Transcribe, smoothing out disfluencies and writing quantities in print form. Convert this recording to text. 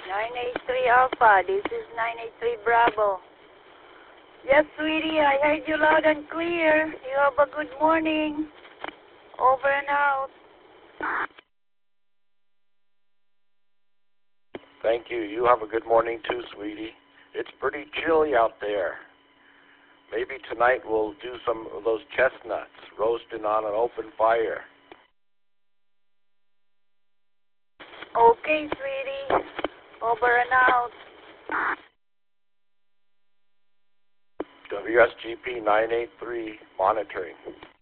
983 Alpha, this is 983 Bravo. Yes, sweetie, I heard you loud and clear. You have a good morning. Over and out. Thank you. You have a good morning too, sweetie. It's pretty chilly out there. Maybe tonight we'll do some of those chestnuts roasting on an open fire. Okay, sweetie. Over and out. WSGP 983 monitoring.